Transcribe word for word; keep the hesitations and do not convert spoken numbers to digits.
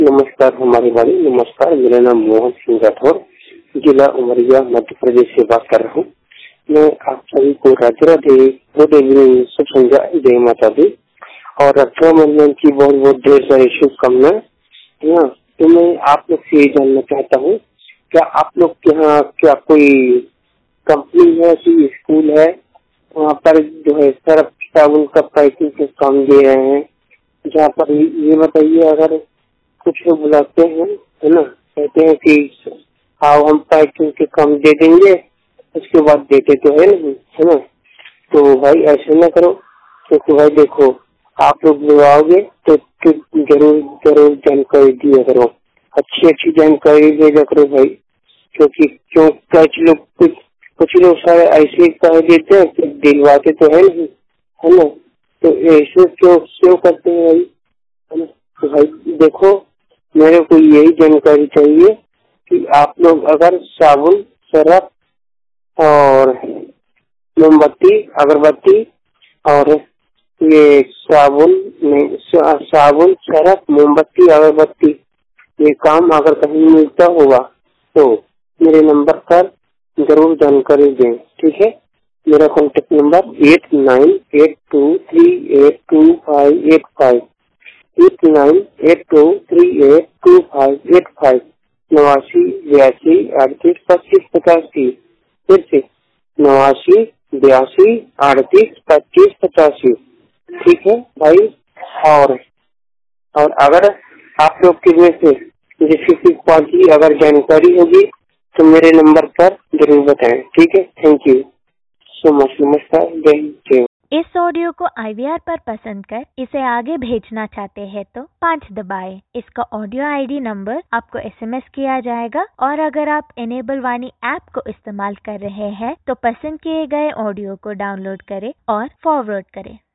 नमस्कार हमारे वाले नमस्कार। मेरा नाम मोहन सिंह राठौर, जिला उमरिया, मध्य प्रदेश से बात कर रहा हूँ। मैं आप सभी को राधे राधे गुड इवनिंग शुभ संध्या जय माता दी और रक्षाबंधन की बहुत बहुत ढेर सारी शुभकामनाएं। हाँ, तो मैं आप लोग से ये जानना चाहता हूँ, क्या आप लोग के यहाँ क्या कोई कंपनी है, कोई स्कूल है, वहाँ पर जो है सर्फ साबुन का पैकिंग के काम दे रहे हैं? जहाँ पर ये बताइए, अगर कुछ लोग बुलाते हैं है ना, कहते हैं कि आओ हम पैकिंग के काम दे देंगे, उसके बाद देते तो है नहीं, है ना। तो भाई ऐसे ना करो, क्योंकि भाई देखो आप लोग बुलाओगे तो, तो जरूर जरूर जानकारी दिया करो, अच्छी अच्छी जानकारी भेजा करो भाई। क्योंकि क्यों कुछ लोग कुछ कुछ लोग सारे ऐसे कह देते हैं कि दिलवाते तो है नहीं, है ना। तो ऐसे क्यों क्यों करते हैं भाई, है ना। तो भाई देखो, मेरे को यही जानकारी चाहिए कि आप लोग अगर साबुन, सरफ और मोमबत्ती, अगरबत्ती और ये साबुन नहीं साबुन, सरफ, मोमबत्ती, अगरबत्ती, ये काम अगर कहीं मिलता होगा तो मेरे नंबर पर जरूर जानकारी दें, ठीक है। मेरा contact number eight nine eight two three eight two five eight five eight nine eight two three eight two five eight five नवासी बयासी अड़तीस पच्चीस पचासी। फिर से नवासी बयासी अड़तीस पच्चीस पचासी, ठीक है भाई। और और अगर आप लोग के में से किसी की अगर जानकारी होगी तो मेरे नंबर पर जरूर बताएं, ठीक है। Thank you so much. नमस्कार, जय हिंद, जय। इस ऑडियो को आई वी आर पर पसंद कर इसे आगे भेजना चाहते हैं तो पाँच दबाएं। इसका ऑडियो आई डी नंबर आपको एस एम एस किया जाएगा और अगर आप इनेबल वाणी ऐप को इस्तेमाल कर रहे हैं तो पसंद किए गए ऑडियो को डाउनलोड करें और फॉरवर्ड करें।